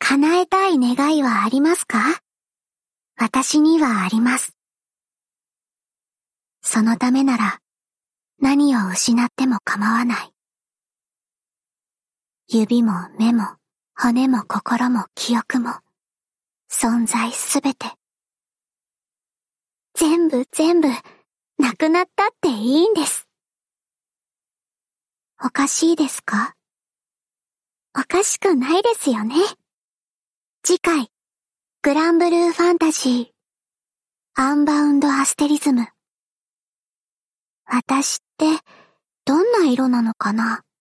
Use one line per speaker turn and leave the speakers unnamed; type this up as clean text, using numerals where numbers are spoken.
叶えたい願いはありますか？私にはあります。そのためなら何を失っても構わない。指も目も骨も心も記憶も存在すべて。全部なくなったっていいんです。おかしいですか？おかしくないですよね。次回、グランブルーファンタジー、アンバウンドアステリズム。私ってどんな色なのかな？